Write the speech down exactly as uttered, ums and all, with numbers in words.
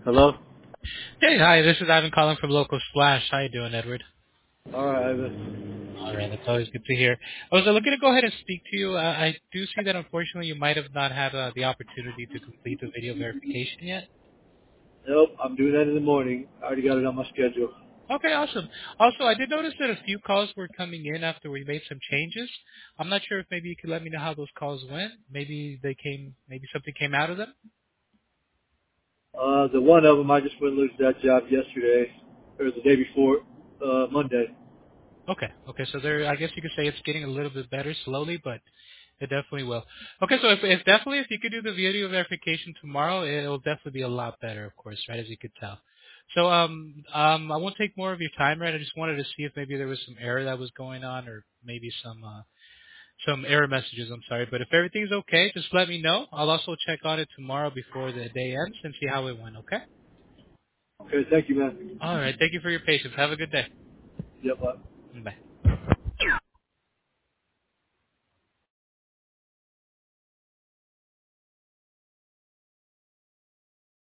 Hello? Hey, hi, this is Ivan calling from Local Splash. How you doing, Edward? Alright, Ivan. All right, that's always good to hear. I was uh, looking to go ahead and speak to you. Uh, I do see that unfortunately you might have not had uh, the opportunity to complete the video verification yet. Nope, I'm doing that in the morning. I already got it on my schedule. Okay, awesome. Also, I did notice that a few calls were coming in after we made some changes. I'm not sure if maybe you could let me know how those calls went. Maybe they came, maybe something came out of them. Uh, the one of them, I just went and looked at that job yesterday, or the day before, uh, Monday. Okay. Okay. So there, I guess you could say it's getting a little bit better slowly, but it definitely will. Okay. So if, if definitely if you could do the video verification tomorrow, it'll definitely be a lot better, of course, right? As you could tell. So um um I won't take more of your time, right? I just wanted to see if maybe there was some error that was going on, or maybe some uh some error messages. I'm sorry, but if everything's okay, just let me know. I'll also check on it tomorrow before the day ends and see how it went. Okay. Okay, thank you, man. All right. Thank you for your patience. Have a good day. Yep, bye. Bye.